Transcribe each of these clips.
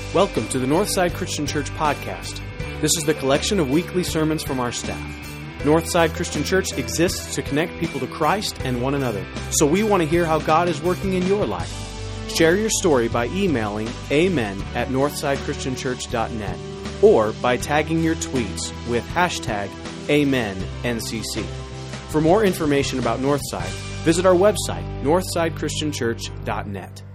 Welcome to the Northside Christian Church podcast. This is the collection of weekly sermons from our staff. Northside Christian Church exists to connect people to Christ and one another. So we want to hear how God is working in your life. Share your story by emailing amen@northsidechristianchurch.net or by tagging your tweets with hashtag AmenNCC. For more information about Northside, visit our website, northsidechristianchurch.net.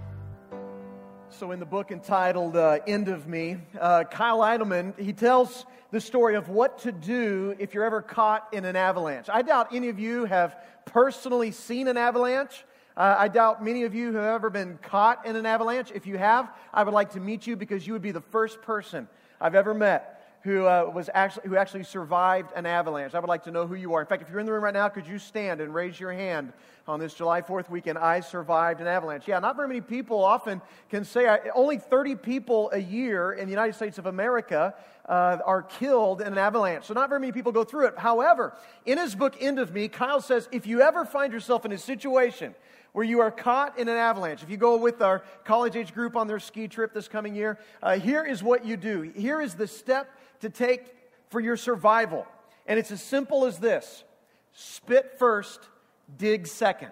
So in the book entitled End of Me, Kyle Idleman, he tells the story of what to do if you're ever caught in an avalanche. I doubt any of you have personally seen an avalanche. I doubt many of you have ever been caught in an avalanche. If you have, I would like to meet you because you would be the first person I've ever met who actually survived an avalanche. I would like to know who you are. In fact, if you're in the room right now, could you stand and raise your hand on this July 4th weekend? I survived an avalanche. Yeah, not very many people often can say, only 30 people a year in the United States of America are killed in an avalanche. So not very many people go through it. However, in his book, End of Me, Kyle says, if you ever find yourself in a situation where you are caught in an avalanche, if you go with our college-age group on their ski trip this coming year, here is what you do. Here is the step to take for your survival. And it's as simple as this. Spit first, dig second.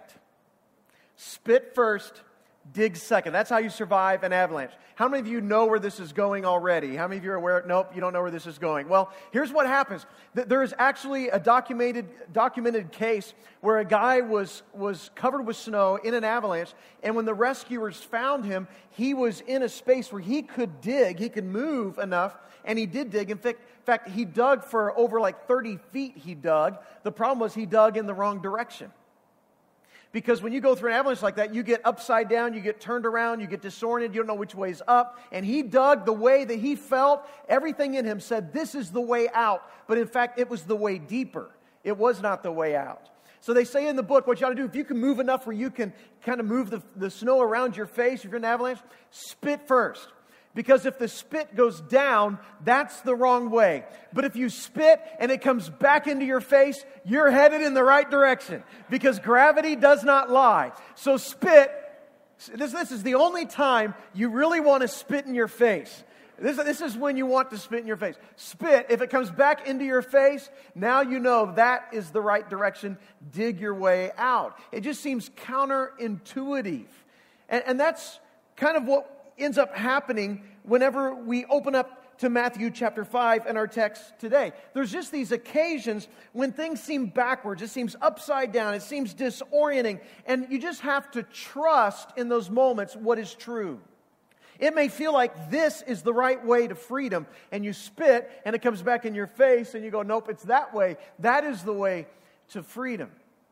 Spit first, dig second. That's how you survive an avalanche. How many of you know where this is going already? How many of you are aware? Nope, you don't know where this is going. Well, here's what happens. There is actually a documented case where a guy was covered with snow in an avalanche, and when the rescuers found him, he was in a space where he could dig, he could move enough, and he did dig. In fact, he dug for over like 30 feet he dug. The problem was he dug in the wrong direction. Because when you go through an avalanche like that, you get upside down, you get turned around, you get disoriented, you don't know which way's up. And he dug the way that he felt. Everything in him said, this is the way out. But in fact, it was the way deeper. It was not the way out. So they say in the book, what you ought to do, if you can move enough where you can kind of move the snow around your face, if you're in an avalanche, spit first. Because if the spit goes down, that's the wrong way. But if you spit and it comes back into your face, you're headed in the right direction. Because gravity does not lie. So spit, this is the only time you really want to spit in your face. This is when you want to spit in your face. Spit, if it comes back into your face, now you know that is the right direction. Dig your way out. It just seems counterintuitive. And that's kind of what ends up happening whenever we open up to Matthew chapter 5 and our text today. There's just these occasions when things seem backwards, it seems upside down, it seems disorienting, and you just have to trust in those moments what is true. It may feel like this is the right way to freedom, and you spit and it comes back in your face and you go, nope, it's that way. That is the way to freedom.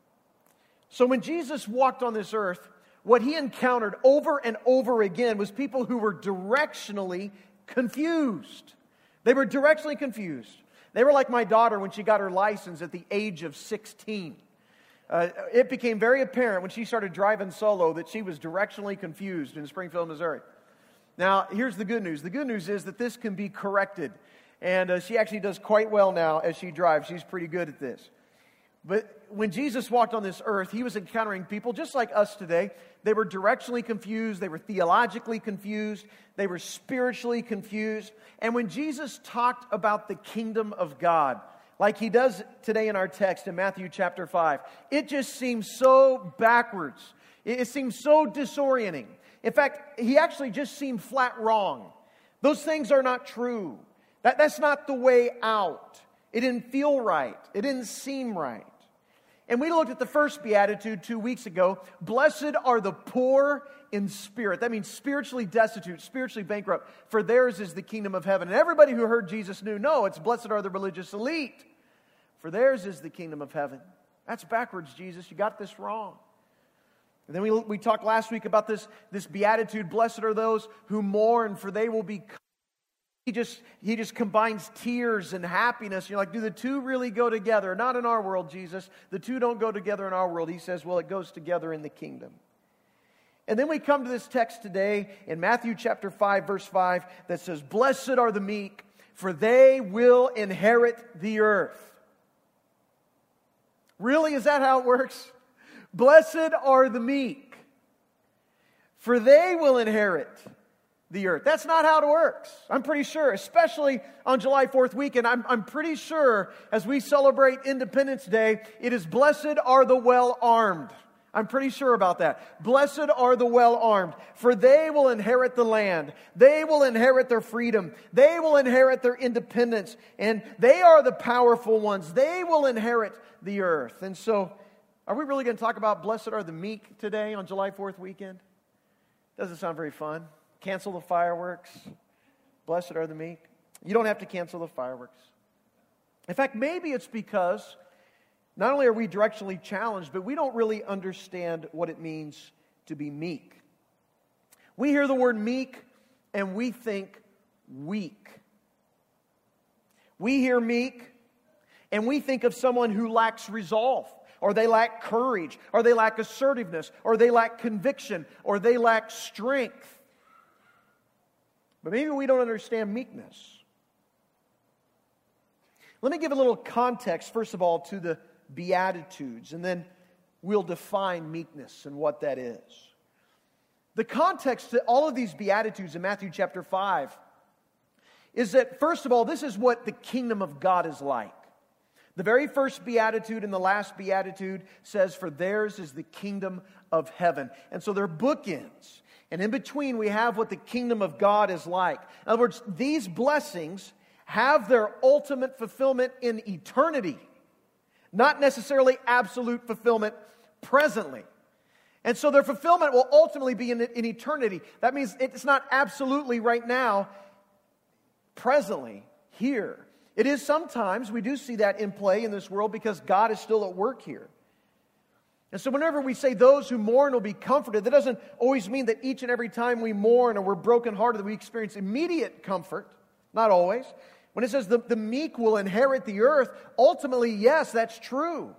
So when Jesus walked on this earth, what he encountered over and over again was people who were directionally confused. They were directionally confused. They were like my daughter when she got her license at the age of 16. It became very apparent when she started driving solo that she was directionally confused in Springfield, Missouri. Now, here's the good news. The good news is that this can be corrected. And she actually does quite well now as she drives. She's pretty good at this. But when Jesus walked on this earth, he was encountering people just like us today. They were directionally confused. They were theologically confused. They were spiritually confused. And when Jesus talked about the kingdom of God, like he does today in our text in Matthew chapter 5, it just seems so backwards. It seems so disorienting. In fact, he actually just seemed flat wrong. Those things are not true. That's not the way out. It didn't feel right. It didn't seem right. And we looked at the first beatitude 2 weeks ago. Blessed are the poor in spirit. That means spiritually destitute, spiritually bankrupt. For theirs is the kingdom of heaven. And everybody who heard Jesus knew, no, it's blessed are the religious elite. For theirs is the kingdom of heaven. That's backwards, Jesus. You got this wrong. And then we talked last week about this beatitude. Blessed are those who mourn, for they will be. He just combines tears and happiness. You're like, do the two really go together? Not in our world, Jesus. The two don't go together in our world. He says, well, it goes together in the kingdom. And then we come to this text today in Matthew chapter 5, verse 5, that says, blessed are the meek, for they will inherit the earth. Really? Is that how it works? Blessed are the meek, for they will inherit the earth. That's not how it works. I'm pretty sure, especially on July 4th weekend, I'm pretty sure as we celebrate Independence Day, it is blessed are the well-armed. I'm pretty sure about that. Blessed are the well-armed, for they will inherit the land. They will inherit their freedom. They will inherit their independence. And they are the powerful ones. They will inherit the earth. And so, are we really going to talk about blessed are the meek today on July 4th weekend? Doesn't sound very fun. Cancel the fireworks. Blessed are the meek. You don't have to cancel the fireworks. In fact, maybe it's because not only are we directionally challenged, but we don't really understand what it means to be meek. We hear the word meek and we think weak. We hear meek and we think of someone who lacks resolve, or they lack courage, or they lack assertiveness, or they lack conviction, or they lack strength. But maybe we don't understand meekness. Let me give a little context, first of all, to the Beatitudes, and then we'll define meekness and what that is. The context to all of these Beatitudes in Matthew chapter 5 is that, first of all, this is what the kingdom of God is like. The very first Beatitude and the last Beatitude says, "For theirs is the kingdom of heaven." And so they're bookends. And in between, we have what the kingdom of God is like. In other words, these blessings have their ultimate fulfillment in eternity, not necessarily absolute fulfillment presently. And so their fulfillment will ultimately be in eternity. That means it's not absolutely right now, presently, here. It is sometimes, we do see that in play in this world because God is still at work here. And so whenever we say those who mourn will be comforted, that doesn't always mean that each and every time we mourn or we're brokenhearted that we experience immediate comfort. Not always. When it says the meek will inherit the earth, ultimately, yes, that's true.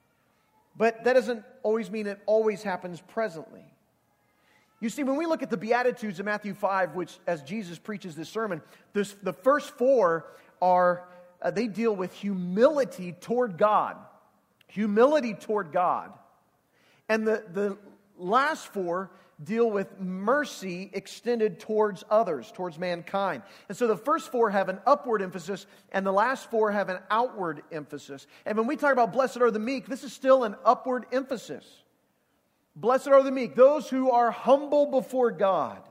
But that doesn't always mean it always happens presently. You see, when we look at the Beatitudes in Matthew 5, which as Jesus preaches this sermon, the first four are, they deal with humility toward God. Humility toward God. And the last four deal with mercy extended towards others, towards mankind. And so the first four have an upward emphasis, and the last four have an outward emphasis. And when we talk about blessed are the meek, this is still an upward emphasis. Blessed are the meek, those who are humble before God.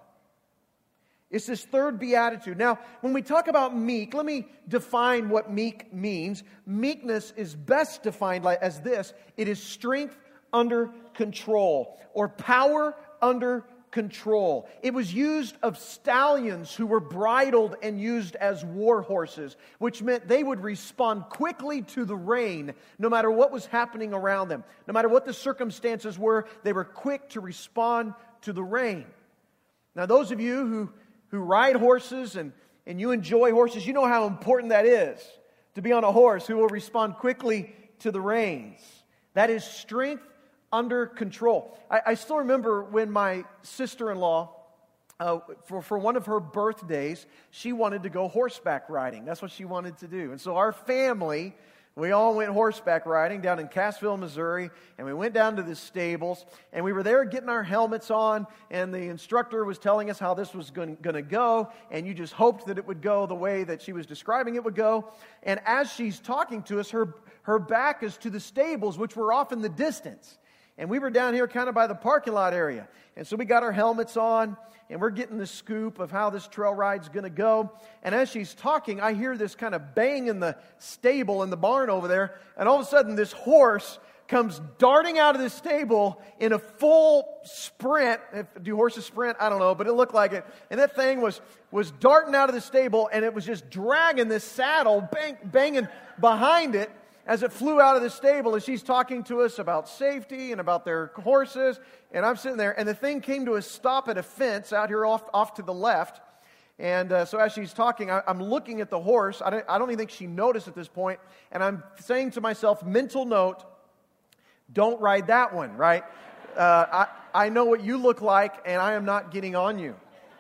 It's this third beatitude. Now, when we talk about meek, let me define what meek means. Meekness is best defined as this: it is strength under control, or power under control. It was used of stallions who were bridled and used as war horses, which meant they would respond quickly to the rein, no matter what was happening around them. No matter what the circumstances were, they were quick to respond to the rein. Now, those of you who ride horses and you enjoy horses, you know how important that is, to be on a horse who will respond quickly to the reins. That is strength under control. I still remember when my sister-in-law, for one of her birthdays, she wanted to go horseback riding. That's what she wanted to do. And so our family, we all went horseback riding down in Cassville, Missouri, and we went down to the stables, and we were there getting our helmets on, and the instructor was telling us how this was going to go, and you just hoped that it would go the way that she was describing it would go. And as she's talking to us, her back is to the stables, which were off in the distance. And we were down here kind of by the parking lot area. And so we got our helmets on, and we're getting the scoop of how this trail ride's going to go. And as she's talking, I hear this kind of bang in the stable in the barn over there. And all of a sudden, this horse comes darting out of the stable in a full sprint. Do horses sprint? I don't know, but it looked like it. And that thing was darting out of the stable, and it was just dragging this saddle, banging behind it, as it flew out of the stable, as she's talking to us about safety and about their horses. And I'm sitting there, and the thing came to a stop at a fence out here off to the left. And so as she's talking, I'm looking at the horse. I don't even think she noticed at this point. And I'm saying to myself, mental note, don't ride that one, right? I know what you look like, and I am not getting on you.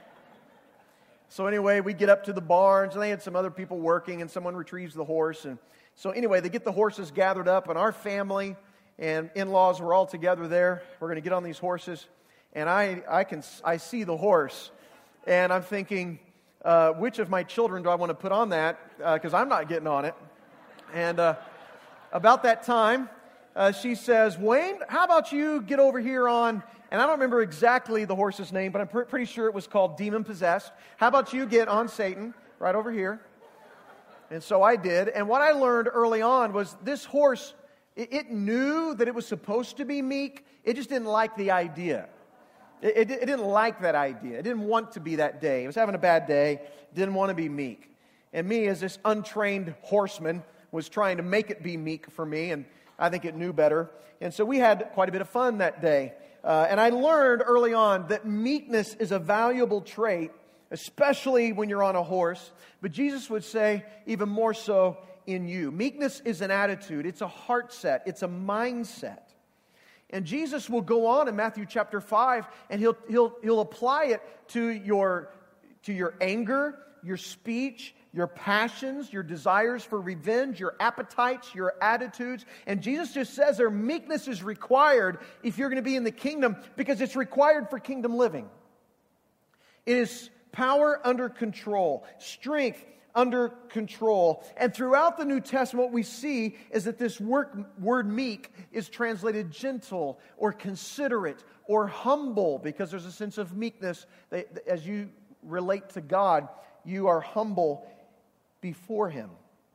So anyway, we get up to the barns, and they had some other people working, and someone retrieves the horse. And so anyway, they get the horses gathered up, and our family and in-laws were all together there. We're going to get on these horses, and I see the horse, And I'm thinking, which of my children do I want to put on that? Because I'm not getting on it. And about that time, she says, Wayne, how about you get over here on, and I don't remember exactly the horse's name, but I'm pretty sure it was called Demon Possessed. How about you get on Satan right over here? And so I did. And what I learned early on was this horse, it knew that it was supposed to be meek. It just didn't like the idea. It didn't like that idea. It didn't want to be that day. It was having a bad day. Didn't want to be meek. And me, as this untrained horseman, was trying to make it be meek for me. And I think it knew better. And so we had quite a bit of fun that day. And I learned early on that meekness is a valuable trait, especially when you're on a horse. But Jesus would say even more so in you. Meekness is an attitude. It's a heart set. It's a mindset. And Jesus will go on in Matthew chapter 5, and he'll apply it to your anger, your speech, your passions, your desires for revenge, your appetites, your attitudes. And Jesus just says there, meekness is required if you're going to be in the kingdom, because it's required for kingdom living. It is power under control, strength under control. And throughout the New Testament, what we see is that this word meek is translated gentle or considerate or humble, because there's a sense of meekness that as you relate to God, you are humble before Him.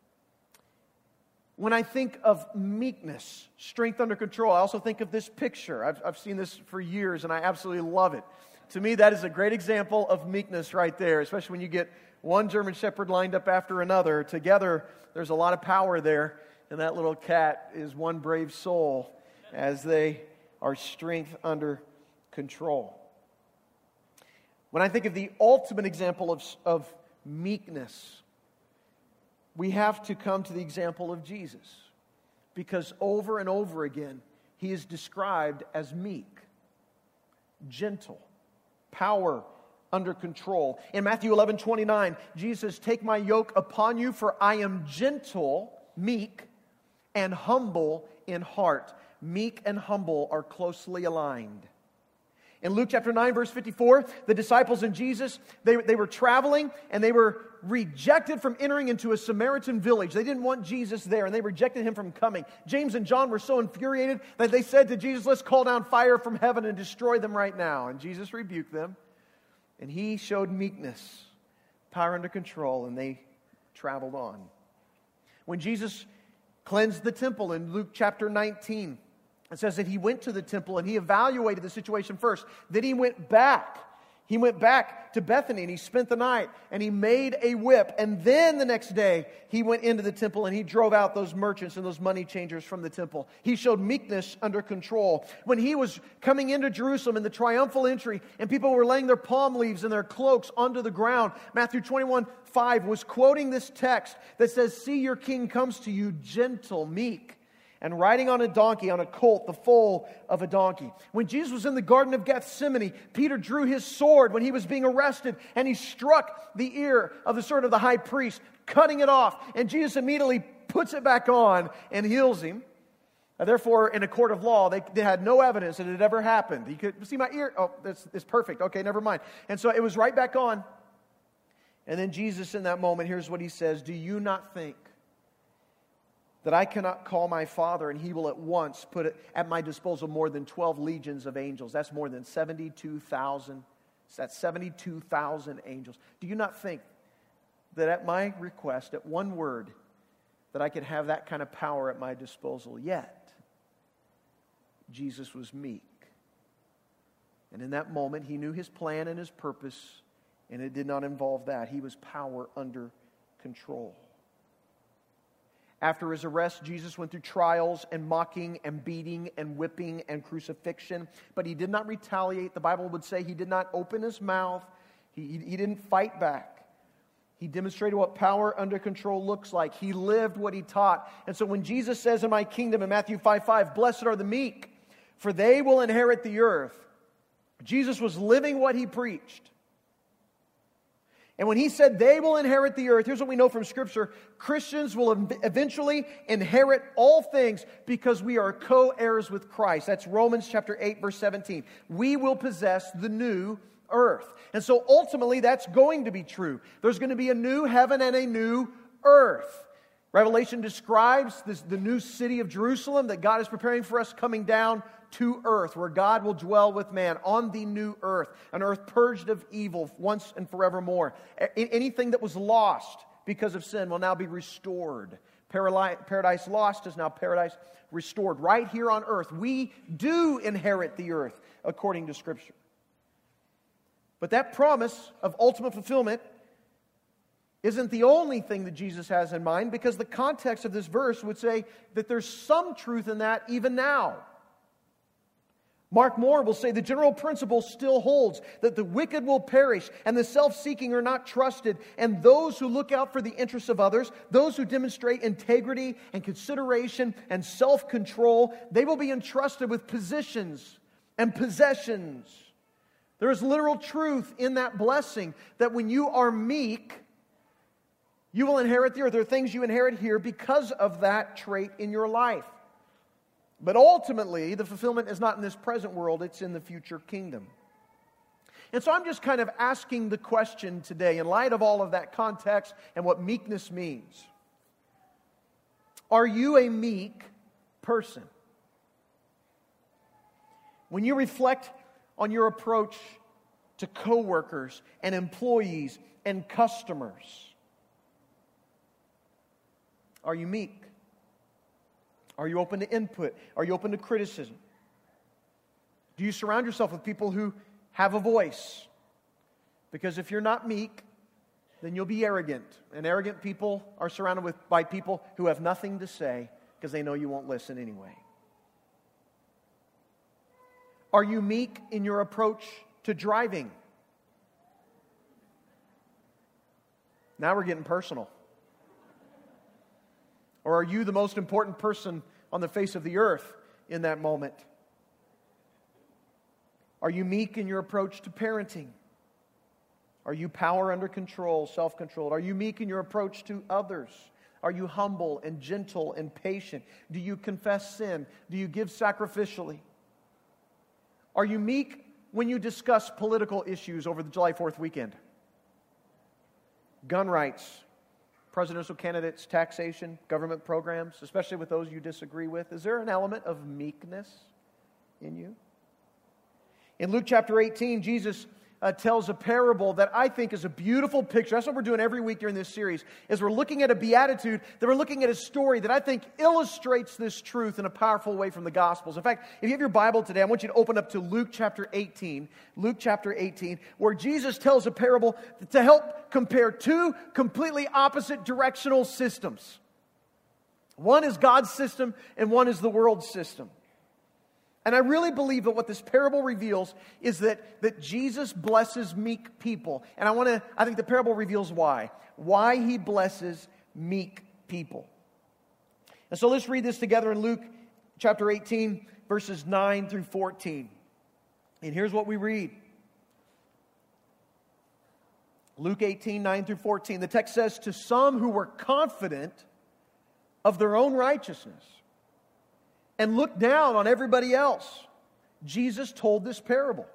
When I think of meekness, strength under control, I also think of this picture. I've seen this for years, and I absolutely love it. To me, that is a great example of meekness right there, especially when you get one German Shepherd lined up after another. Together, there's a lot of power there, and that little cat is one brave soul as they are strength under control. When I think of the ultimate example of meekness, we have to come to the example of Jesus, because over and over again, He is described as meek, gentle, power under control. In Matthew 11:29, Jesus says, "Take my yoke upon you, for I am gentle," meek, "and humble in heart." Meek and humble are closely aligned. In Luke chapter 9, verse 54, the disciples and Jesus, they were traveling, and they were rejected from entering into a Samaritan village. They didn't want Jesus there, and they rejected Him from coming. James and John were so infuriated that they said to Jesus, "Let's call down fire from heaven and destroy them right now." And Jesus rebuked them, and He showed meekness, power under control, and they traveled on. When Jesus cleansed the temple in Luke chapter 19, it says that He went to the temple and He evaluated the situation first. Then He went back. He went back to Bethany and He spent the night and He made a whip. And then the next day He went into the temple and He drove out those merchants and those money changers from the temple. He showed meekness under control. When He was coming into Jerusalem in the triumphal entry and people were laying their palm leaves and their cloaks onto the ground, Matthew 21:5 was quoting this text that says, "See, your king comes to you gentle, meek, and riding on a donkey, on a colt, the foal of a donkey." When Jesus was in the Garden of Gethsemane, Peter drew his sword when he was being arrested, and he struck the ear of the servant of the high priest, cutting it off. And Jesus immediately puts it back on and heals him. Therefore, in a court of law, they had no evidence that it had ever happened. He could see my ear. Oh, it's perfect. Okay, never mind. And so it was right back on. And then Jesus, in that moment, here's what He says: "Do you not think that I cannot call my Father, and He will at once put at my disposal more than 12 legions of angels?" That's more than 72,000. That's 72,000 angels. Do you not think that at my request, at one word, that I could have that kind of power at my disposal? Yet, Jesus was meek. And in that moment, He knew His plan and His purpose, and it did not involve that. He was power under control. After His arrest, Jesus went through trials and mocking and beating and whipping and crucifixion. But He did not retaliate. The Bible would say He did not open His mouth. He didn't fight back. He demonstrated what power under control looks like. He lived what He taught. And so when Jesus says in my kingdom in Matthew 5:5, "Blessed are the meek, for they will inherit the earth," Jesus was living what He preached. And when He said they will inherit the earth, here's what we know from Scripture: Christians will eventually inherit all things because we are co-heirs with Christ. That's Romans chapter 8, verse 17. We will possess the new earth. And so ultimately that's going to be true. There's going to be a new heaven and a new earth. Revelation describes the new city of Jerusalem that God is preparing for us coming down to earth, where God will dwell with man on the new earth, an earth purged of evil once and forevermore. Anything that was lost because of sin will now be restored. Paradise lost is now paradise restored. Right here on earth, we do inherit the earth according to Scripture. But that promise of ultimate fulfillment isn't the only thing that Jesus has in mind, because the context of this verse would say that there's some truth in that even now. Mark Moore will say the general principle still holds, that the wicked will perish and the self-seeking are not trusted, and those who look out for the interests of others, those who demonstrate integrity and consideration and self-control, they will be entrusted with positions and possessions. There is literal truth in that blessing, that when you are meek, you will inherit the earth. There are things you inherit here because of that trait in your life. But ultimately, the fulfillment is not in this present world, it's in the future kingdom. And so I'm just kind of asking the question today, in light of all of that context and what meekness means. Are you a meek person? When you reflect on your approach to coworkers and employees and customers, are you meek? Are you open to input? Are you open to criticism? Do you surround yourself with people who have a voice? Because if you're not meek, then you'll be arrogant. And arrogant people are surrounded by people who have nothing to say because they know you won't listen anyway. Are you meek in your approach to driving? Now we're getting personal. Or are you the most important person on the face of the earth in that moment? Are you meek in your approach to parenting? Are you power under control, self-controlled? Are you meek in your approach to others? Are you humble and gentle and patient? Do you confess sin? Do you give sacrificially? Are you meek when you discuss political issues over the July 4th weekend? Gun rights, presidential candidates, taxation, government programs, especially with those you disagree with. Is there an element of meekness in you? In Luke chapter 18, Jesus tells a parable that I think is a beautiful picture. That's what we're doing every week during this series, is we're looking at a beatitude, that we're looking at a story that I think illustrates this truth in a powerful way from the Gospels. In fact, if you have your Bible today, I want you to open up to Luke chapter 18, where Jesus tells a parable to help compare two completely opposite directional systems. One is God's system and one is the world's system. And I really believe that what this parable reveals is that Jesus blesses meek people. And I think the parable reveals why. Why He blesses meek people. And so let's read this together in Luke chapter 18, verses 9 through 14. And here's what we read. Luke 18, 9 through 14. The text says, "To some who were confident of their own righteousness and looked down on everybody else, Jesus told this parable.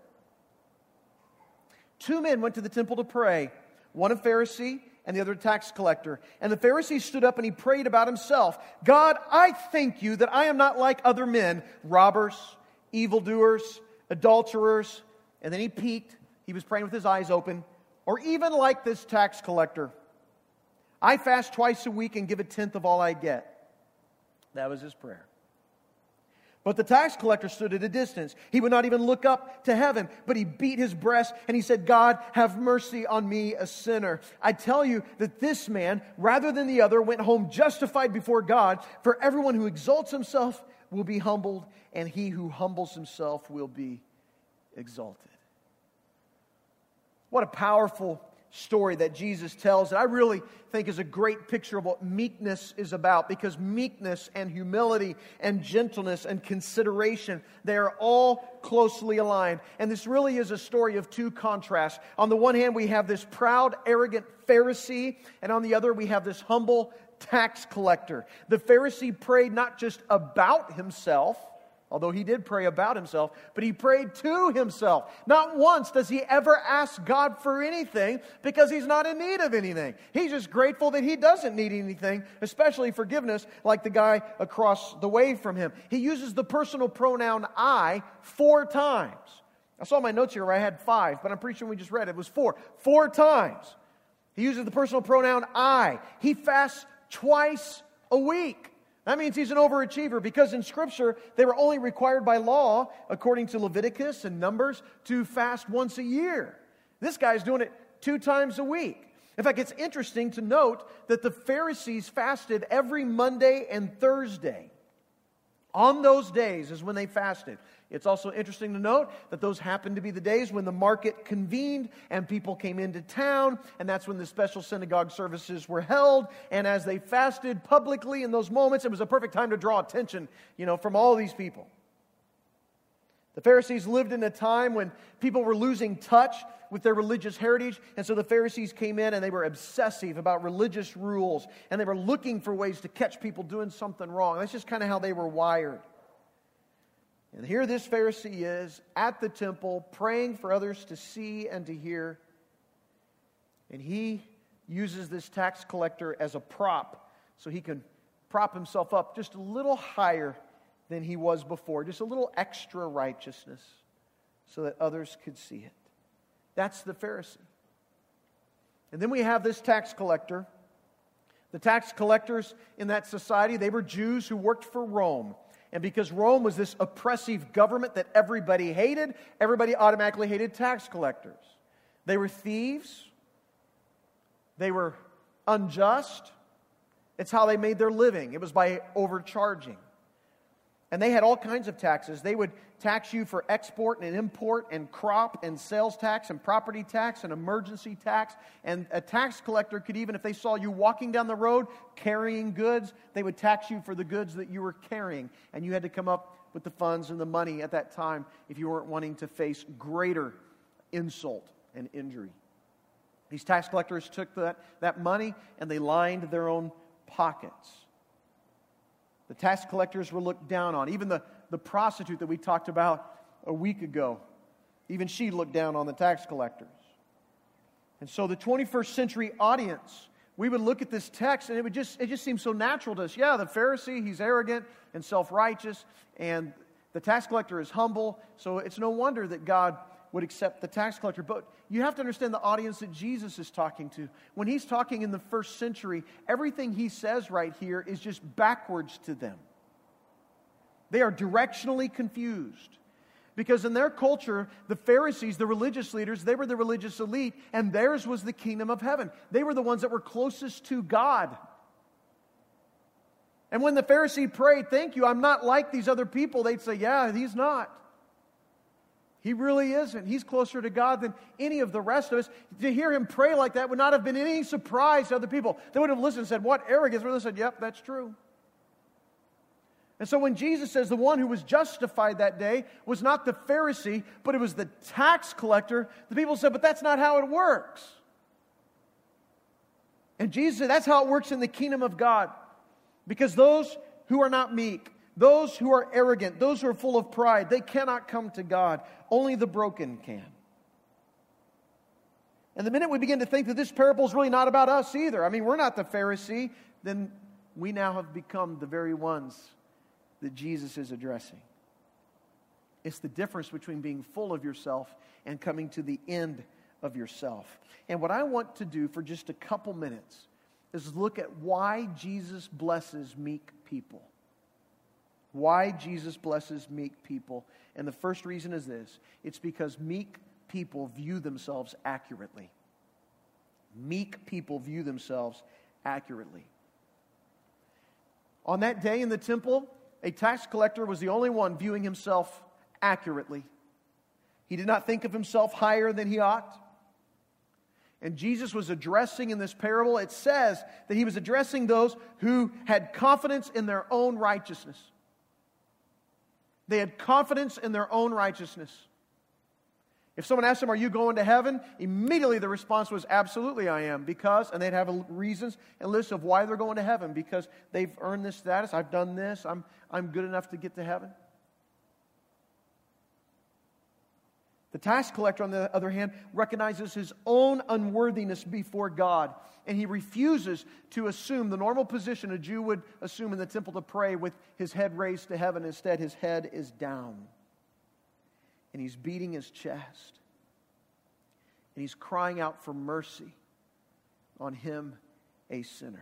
2 men went to the temple to pray, one a Pharisee and the other a tax collector. And the Pharisee stood up and he prayed about himself, 'God, I thank you that I am not like other men, robbers, evildoers, adulterers.' And then he peeked. He was praying with his eyes open. 'Or even like this tax collector. I fast twice a week and give a tenth of all I get.' That was his prayer. But the tax collector stood at a distance. He would not even look up to heaven, but he beat his breast and he said, 'God, have mercy on me, a sinner.' I tell you that this man, rather than the other, went home justified before God. For everyone who exalts himself will be humbled, and he who humbles himself will be exalted." What a powerful story that Jesus tells that I really think is a great picture of what meekness is about, because meekness and humility and gentleness and consideration, they are all closely aligned. And this really is a story of two contrasts. On the one hand, we have this proud, arrogant Pharisee, and on the other, we have this humble tax collector. The Pharisee prayed not just about himself, Although he did pray about himself, but he prayed to himself. Not once does he ever ask God for anything because he's not in need of anything. He's just grateful that he doesn't need anything, especially forgiveness, like the guy across the way from him. He uses the personal pronoun I 4 times. I saw my notes here where I had 5, but I'm pretty sure we just read it. It was 4. 4 times. He uses the personal pronoun I. He fasts twice a week. That means he's an overachiever because in Scripture, they were only required by law, according to Leviticus and Numbers, to fast once a year. This guy's doing it 2 times a week. In fact, it's interesting to note that the Pharisees fasted every Monday and Thursday. On those days is when they fasted. It's also interesting to note that those happened to be the days when the market convened and people came into town, and that's when the special synagogue services were held. And as they fasted publicly in those moments, it was a perfect time to draw attention, from all these people. The Pharisees lived in a time when people were losing touch with their religious heritage, and so the Pharisees came in and they were obsessive about religious rules, and they were looking for ways to catch people doing something wrong. That's just kind of how they were wired. And here this Pharisee is at the temple praying for others to see and to hear. And he uses this tax collector as a prop so he can prop himself up just a little higher than he was before. Just a little extra righteousness so that others could see it. That's the Pharisee. And then we have this tax collector. The tax collectors in that society, they were Jews who worked for Rome. And because Rome was this oppressive government that everybody hated, everybody automatically hated tax collectors. They were thieves. They were unjust. It's how they made their living. It was by overcharging. And they had all kinds of taxes. They would tax you for export and import and crop and sales tax and property tax and emergency tax. And a tax collector could even, if they saw you walking down the road carrying goods, they would tax you for the goods that you were carrying. And you had to come up with the funds and the money at that time if you weren't wanting to face greater insult and injury. These tax collectors took that money and they lined their own pockets. The tax collectors were looked down on. Even the prostitute that we talked about a week ago, even she looked down on the tax collectors. And so the 21st century audience, we would look at this text and it just seems so natural to us. Yeah, the Pharisee, he's arrogant and self-righteous, and the tax collector is humble, so it's no wonder that God would accept the tax collector. But you have to understand the audience that Jesus is talking to. When he's talking in the first century, everything he says right here is just backwards to them. They are directionally confused. Because in their culture, the Pharisees, the religious leaders, they were the religious elite, and theirs was the kingdom of heaven. They were the ones that were closest to God. And when the Pharisee prayed, "Thank you, I'm not like these other people," they'd say, "Yeah, he's not. He really isn't. He's closer to God than any of the rest of us." To hear him pray like that would not have been any surprise to other people. They would have listened and said, "What arrogance." They would have said, "Yep, that's true." And so when Jesus says the one who was justified that day was not the Pharisee, but it was the tax collector, the people said, "But that's not how it works." And Jesus said, that's how it works in the kingdom of God. Because those who are not meek, those who are arrogant, those who are full of pride, they cannot come to God. Only the broken can. And the minute we begin to think that this parable is really not about us either, I mean, we're not the Pharisee, then we now have become the very ones that Jesus is addressing. It's the difference between being full of yourself and coming to the end of yourself. And what I want to do for just a couple minutes is look at why Jesus blesses meek people. Why Jesus blesses meek people. And the first reason is this. It's because meek people view themselves accurately. Meek people view themselves accurately. On that day in the temple, a tax collector was the only one viewing himself accurately. He did not think of himself higher than he ought. And Jesus was addressing in this parable, it says that he was addressing those who had confidence in their own righteousness. They had confidence in their own righteousness. If someone asked them, "Are you going to heaven?" immediately the response was, "Absolutely I am." Because, and they'd have reasons and lists of why they're going to heaven. Because they've earned this status, I've done this, I'm good enough to get to heaven. The tax collector, on the other hand, recognizes his own unworthiness before God, and he refuses to assume the normal position a Jew would assume in the temple to pray with his head raised to heaven. Instead, his head is down, and he's beating his chest, and he's crying out for mercy on him, a sinner.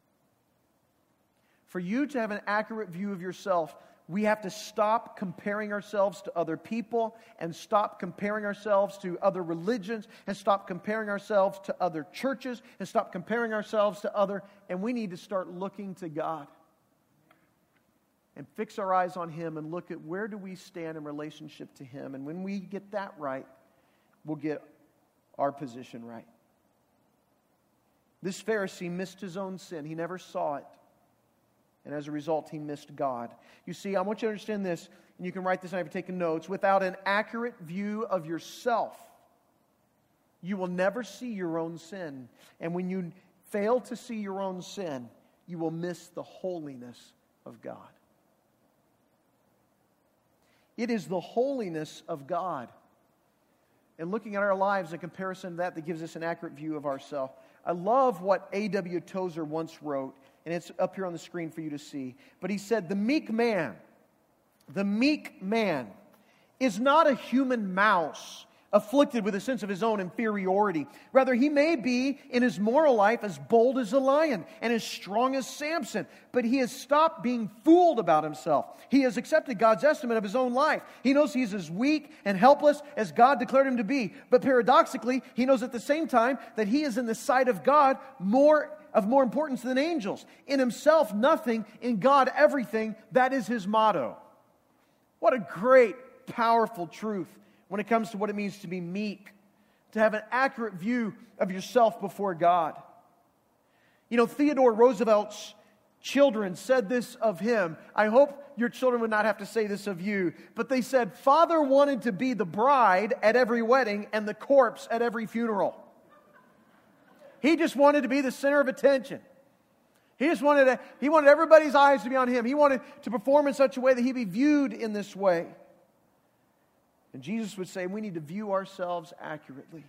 For you to have an accurate view of yourself, we have to stop comparing ourselves to other people and stop comparing ourselves to other religions and stop comparing ourselves to other churches and stop comparing ourselves to other, and we need to start looking to God and fix our eyes on Him and look at where do we stand in relationship to Him. And when we get that right, we'll get our position right. This Pharisee missed his own sin. He never saw it. And as a result, he missed God. You see, I want you to understand this, and you can write this down if you're taking notes. Without an accurate view of yourself, you will never see your own sin. And when you fail to see your own sin, you will miss the holiness of God. It is the holiness of God. And looking at our lives in comparison to that gives us an accurate view of ourselves. I love what A.W. Tozer once wrote, and it's up here on the screen for you to see. But he said, the meek man is not a human mouse afflicted with a sense of his own inferiority. Rather, he may be in his moral life as bold as a lion and as strong as Samson, but he has stopped being fooled about himself. He has accepted God's estimate of his own life. He knows he's as weak and helpless as God declared him to be. But paradoxically, he knows at the same time that he is in the sight of God of more importance than angels. In himself, nothing. In God, everything. That is his motto. What a great, powerful truth when it comes to what it means to be meek, to have an accurate view of yourself before God. You know, Theodore Roosevelt's children said this of him. I hope your children would not have to say this of you, but they said, Father wanted to be the bride at every wedding and the corpse at every funeral. He just wanted to be the center of attention. He wanted everybody's eyes to be on him. He wanted to perform in such a way that he'd be viewed in this way. And Jesus would say we need to view ourselves accurately.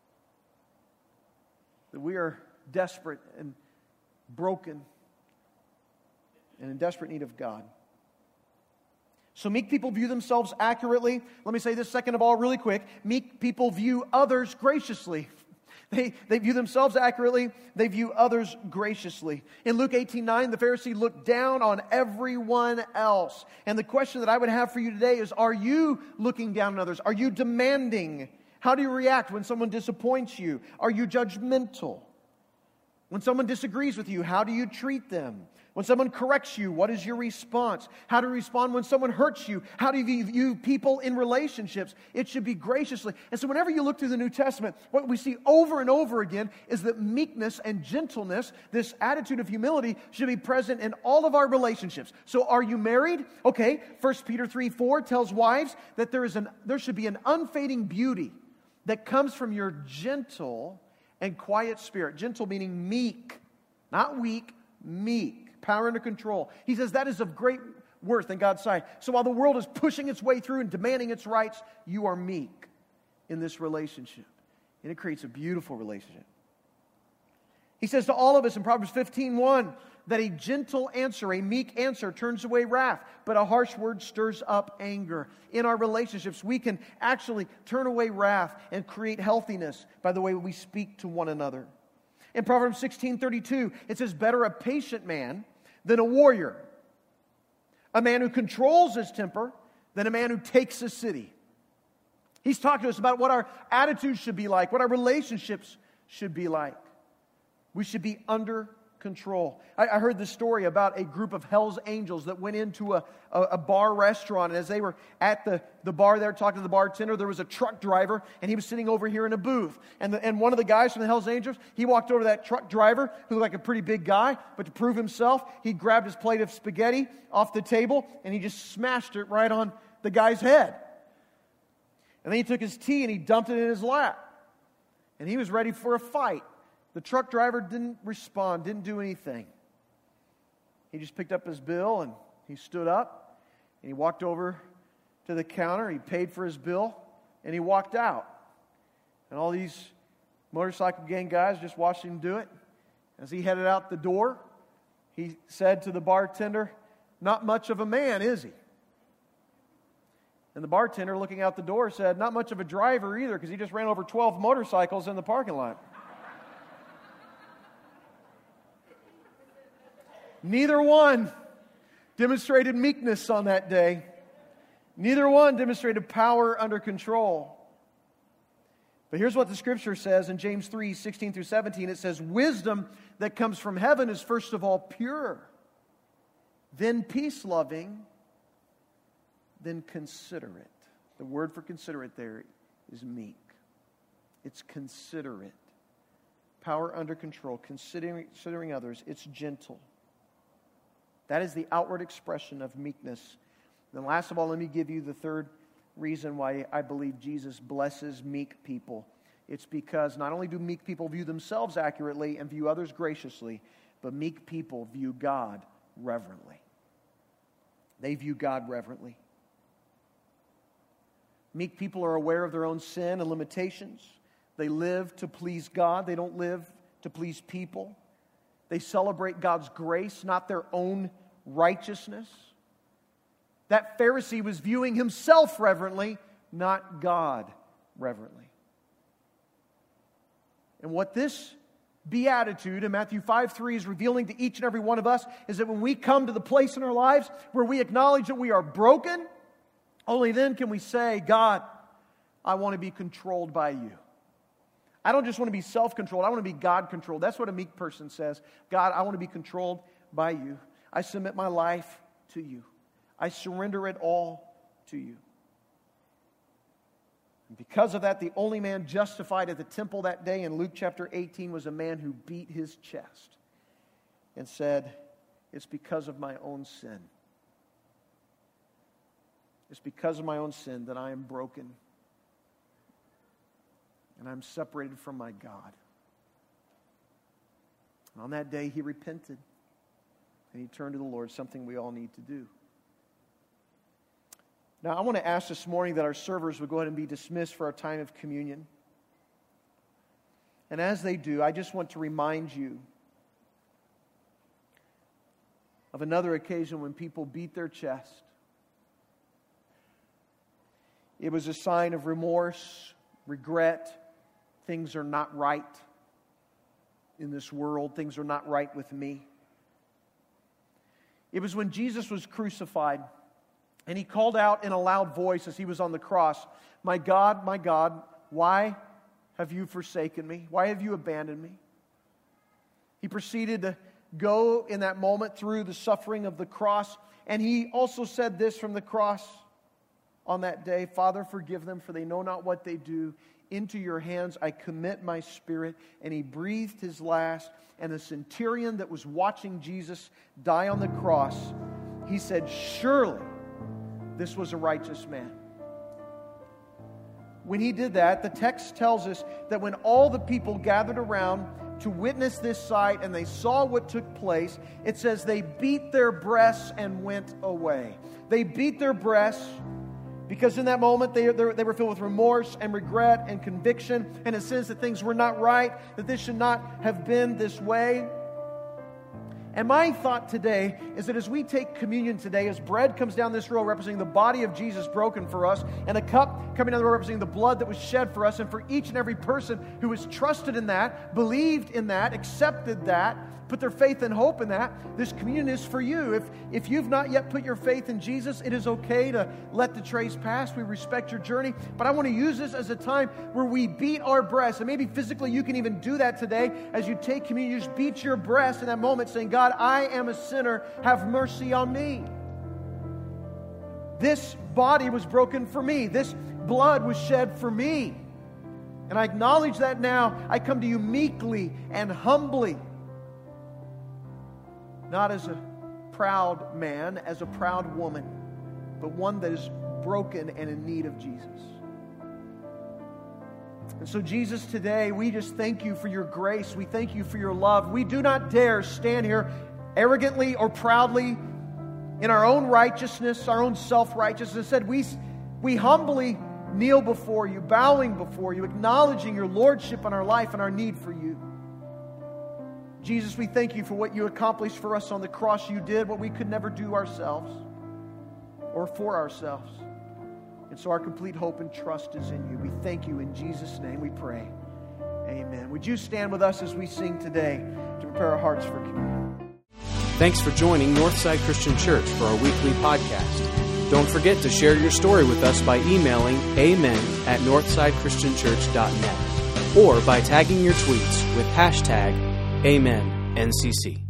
That we are desperate and broken and in desperate need of God. So meek people view themselves accurately. Let me say this second of all really quick. Meek people view others graciously. They view themselves accurately. They view others graciously. In Luke 18:9, the Pharisee looked down on everyone else. And the question that I would have for you today is, are you looking down on others? Are you demanding? How do you react when someone disappoints you? Are you judgmental? When someone disagrees with you, how do you treat them? When someone corrects you, what is your response? How do you respond when someone hurts you? How do you view people in relationships? It should be graciously. And so whenever you look through the New Testament, what we see over and over again is that meekness and gentleness, this attitude of humility, should be present in all of our relationships. So are you married? Okay, 1 Peter 3:4 tells wives that there should be an unfading beauty that comes from your gentle and quiet spirit. Gentle meaning meek, not weak, meek. Power under control. He says that is of great worth in God's sight. So while the world is pushing its way through and demanding its rights, you are meek in this relationship. And it creates a beautiful relationship. He says to all of us in Proverbs 15:1 that a gentle answer, a meek answer, turns away wrath, but a harsh word stirs up anger. In our relationships, we can actually turn away wrath and create healthiness by the way we speak to one another. In Proverbs 16:32, it says, better a patient man than a warrior, a man who controls his temper than a man who takes a city. He's talking to us about what our attitudes should be like, what our relationships should be like. We should be under control. I heard this story about a group of Hell's Angels that went into a bar restaurant, and as they were at the bar there talking to the bartender, there was a truck driver, and he was sitting over here in a booth. And one of the guys from the Hell's Angels, he walked over to that truck driver, who looked like a pretty big guy, but to prove himself, he grabbed his plate of spaghetti off the table, and he just smashed it right on the guy's head. And then he took his tea and he dumped it in his lap. And he was ready for a fight. The truck driver didn't respond, didn't do anything. He just picked up his bill and he stood up and he walked over to the counter. He paid for his bill And he walked out. And all these motorcycle gang guys just watched him do it. As he headed out the door, he said to the bartender, "Not much of a man, is he?" And the bartender, looking out the door, said, "Not much of a driver either, because he just ran over 12 motorcycles in the parking lot." Neither one demonstrated meekness on that day. Neither one demonstrated power under control. But here's what the Scripture says in James 3, 16 through 17. It says, "Wisdom that comes from heaven is first of all pure, then peace-loving, then considerate." The word for considerate there is meek. It's considerate. Power under control, considering others. It's gentle. That is the outward expression of meekness. Then last of all, let me give you the third reason why I believe Jesus blesses meek people. It's because not only do meek people view themselves accurately and view others graciously, but meek people view God reverently. They view God reverently. Meek people are aware of their own sin and limitations. They live to please God. They don't live to please people. They celebrate God's grace, not their own righteousness. That Pharisee was viewing himself reverently, not God reverently. And what this beatitude in Matthew 5:3 is revealing to each and every one of us is that when we come to the place in our lives where we acknowledge that we are broken, only then can we say, "God, I want to be controlled by you." I don't just want to be self-controlled, I want to be God-controlled. That's what a meek person says. "God, I want to be controlled by you. I submit my life to you. I surrender it all to you." And because of that, the only man justified at the temple that day in Luke chapter 18 was a man who beat his chest and said, "It's because of my own sin. It's because of my own sin that I am broken and I'm separated from my God." And on that day, he repented and he turned to the Lord, something we all need to do. Now, I want to ask this morning that our servers would go ahead and be dismissed for our time of communion. And as they do, I just want to remind you of another occasion when people beat their chest. It was a sign of remorse, regret. Things are not right in this world. Things are not right with me. It was when Jesus was crucified. And he called out in a loud voice as he was on the cross, my God, why have you forsaken me? Why have you abandoned me?" He proceeded to go in that moment through the suffering of the cross. And he also said this from the cross on that day, "Father, forgive them, for they know not what they do. Into your hands I commit my spirit." And he breathed his last. And the centurion that was watching Jesus die on the cross, he said, "Surely this was a righteous man." When he did that, the text tells us that when all the people gathered around to witness this sight and they saw what took place, it says they beat their breasts and went away. They beat their breasts because in that moment they were filled with remorse and regret and conviction. And it says that things were not right, that this should not have been this way. And my thought today is that as we take communion today, as bread comes down this row representing the body of Jesus broken for us, and a cup coming down the row representing the blood that was shed for us, and for each and every person who has trusted in that, believed in that, accepted that, put their faith and hope in that, this communion is for you. If you've not yet put your faith in Jesus, it is okay to let the trays pass. We respect your journey. But I want to use this as a time where we beat our breasts. And maybe physically you can even do that today. As you take communion, you just beat your breast in that moment saying, "God, I am a sinner. Have mercy on me. This body was broken for me. This blood was shed for me. And I acknowledge that now. I come to you meekly and humbly. Not as a proud man, as a proud woman, but one that is broken and in need of Jesus." And so, Jesus, today we just thank you for your grace. We thank you for your love. We do not dare stand here arrogantly or proudly in our own righteousness, our own self-righteousness. Instead, we humbly kneel before you, bowing before you, acknowledging your lordship on our life and our need for you. Jesus, we thank you for what you accomplished for us on the cross. You did what we could never do ourselves or for ourselves. And so our complete hope and trust is in you. We thank you. In Jesus' name we pray. Amen. Would you stand with us as we sing today to prepare our hearts for communion? Thanks for joining Northside Christian Church for our weekly podcast. Don't forget to share your story with us by emailing amen@northsidechristianchurch.net or by tagging your tweets with #AmenNCC.